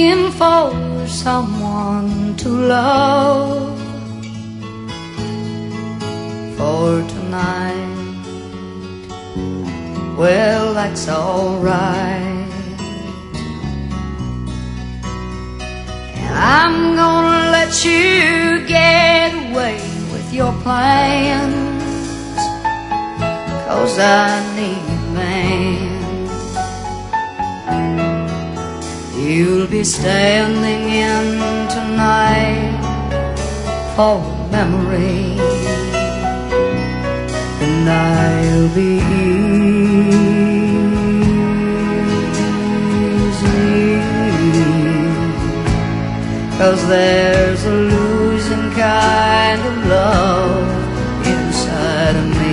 looking for someone to love for tonight. Well, that's alright, and I'm gonna let you get away with your plans, 'cause I need a man. You'll be standing in tonight for memory, and I'll be easy, 'cause there's a losing kind of love inside of me.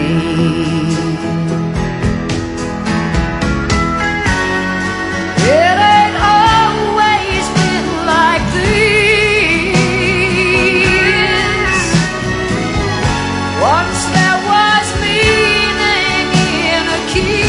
It ain't always been like this. Once there was meaning in a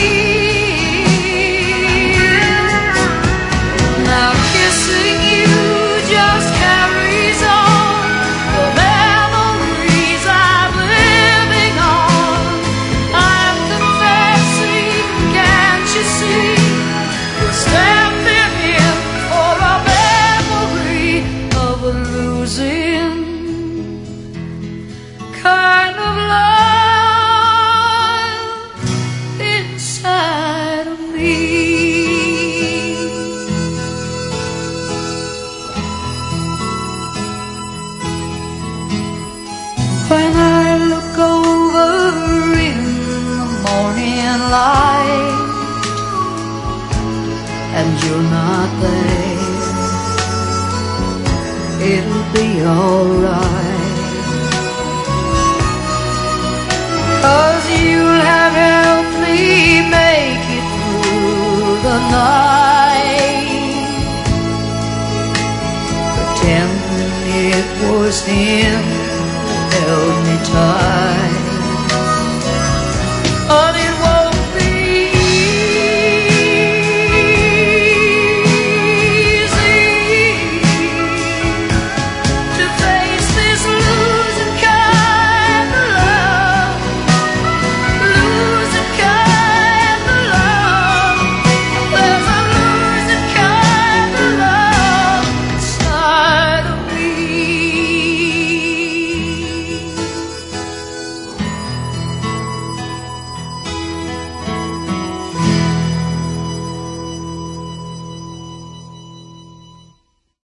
kiss. Now kissing you just carries on the memories I'm living on. I'm confessing, can't you see? We're standing in for a memory of a losing kind of love inside of me. When I look over in the morning light and you're not there, it'll be alright, 'cause you'll have helped me make it through the night, pretending it was him that held me tight.